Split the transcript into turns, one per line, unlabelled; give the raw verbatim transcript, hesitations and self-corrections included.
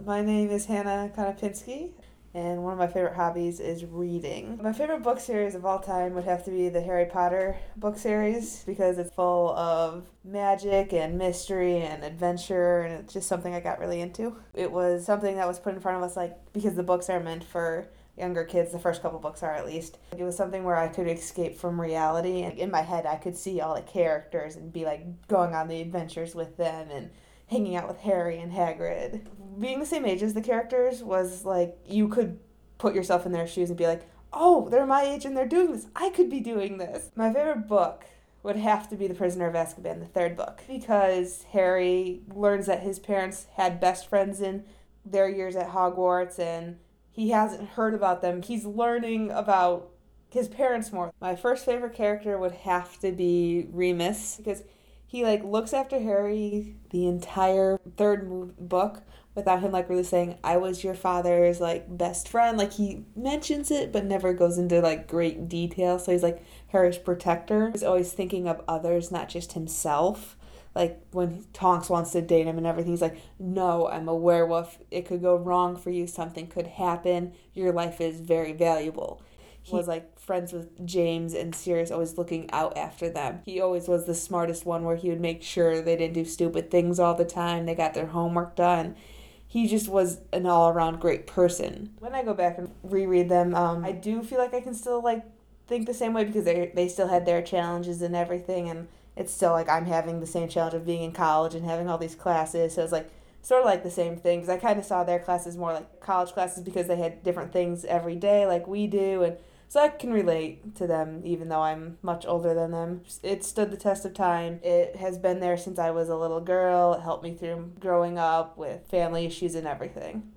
My name is Hannah Konopinski, and one of my favorite hobbies is reading. My favorite book series of all time would have to be the Harry Potter book series because it's full of magic and mystery and adventure, and it's just something I got really into. It was something that was put in front of us, like, because the books are meant for younger kids, the first couple books are at least. It was something where I could escape from reality, and in my head I could see all the characters and be like going on the adventures with them and hanging out with Harry and Hagrid. Being the same age as the characters was like you could put yourself in their shoes and be like, oh, they're my age and they're doing this. I could be doing this. My favorite book would have to be The Prisoner of Azkaban, the third book, because Harry learns that his parents had best friends in their years at Hogwarts and he hasn't heard about them. He's learning about his parents more. My first favorite character would have to be Remus because he like looks after Harry the entire third book without him like really saying I was your father's like best friend. Like he mentions it but never goes into like great detail. So he's like Harry's protector. He's always thinking of others, not just himself. Like when Tonks wants to date him and everything, he's like, no, I'm a werewolf. It could go wrong for you. Something could happen. Your life is very valuable. He was like friends with James and Sirius, always looking out after them. He always was the smartest one where he would make sure they didn't do stupid things all the time. They got their homework done. He just was an all-around great person. When I go back and reread them, um, I do feel like I can still like think the same way because they they still had their challenges and everything, and it's still like I'm having the same challenge of being in college and having all these classes. So it's like sort of like the same thing because I kind of saw their classes more like college classes because they had different things every day like we do, and so I can relate to them even though I'm much older than them. It stood the test of time. It has been there since I was a little girl. It helped me through growing up with family issues and everything.